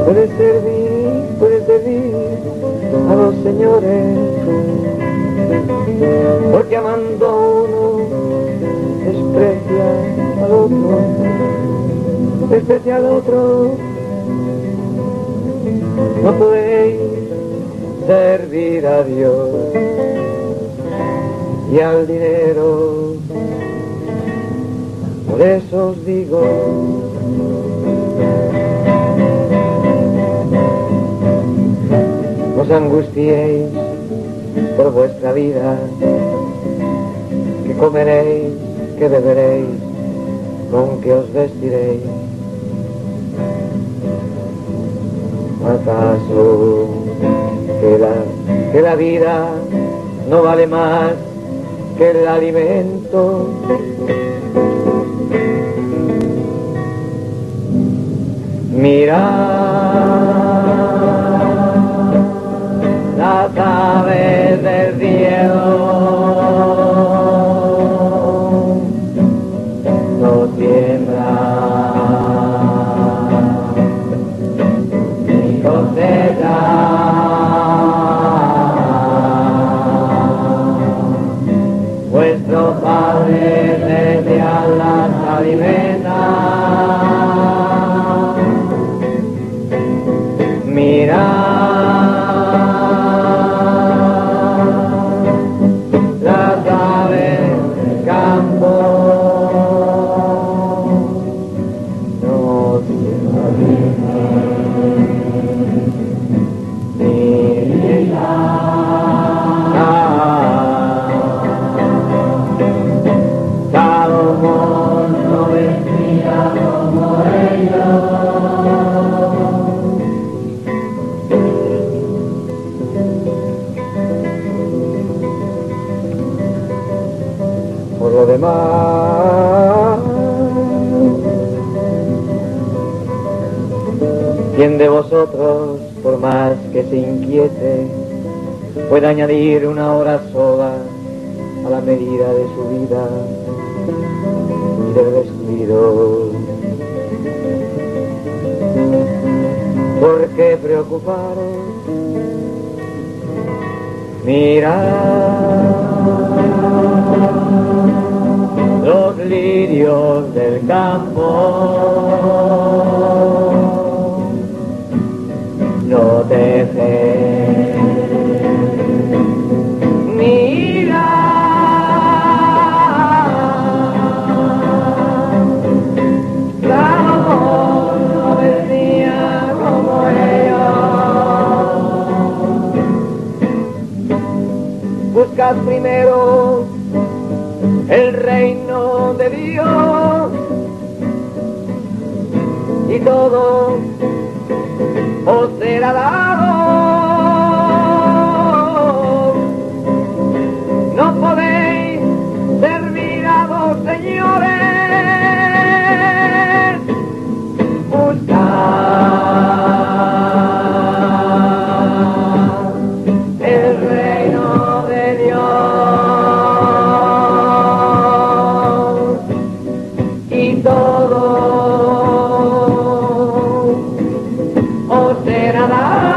puede servir a los señores, porque amando a uno desprecia al otro, desprecia al otro. No podéis servir a Dios y al dinero. Por eso os digo, no os angustiéis por vuestra vida, que comeréis, que beberéis, con que os vestiréis. ¿Acaso que la vida no vale más que el alimento? Mirad las aves del cielo, no siembran ni cosechan, vuestro Padre celestial las alimenta. Las aves del campo no tienen ni nada. Salomón no vestía como ellos. Por lo demás, ¿quién de vosotros, por más que se inquiete, puede añadir una hora sola a la medida de su vida y del vestido? ¿Por qué preocuparos? Mirad los lirios del campo, no tejen. Mirad Salomón no vestía como ellos. Buscad primero el reino de Dios y todo os será dado. No podéis servir a dos señores. Buscad el reino de Dios y todo os será dado.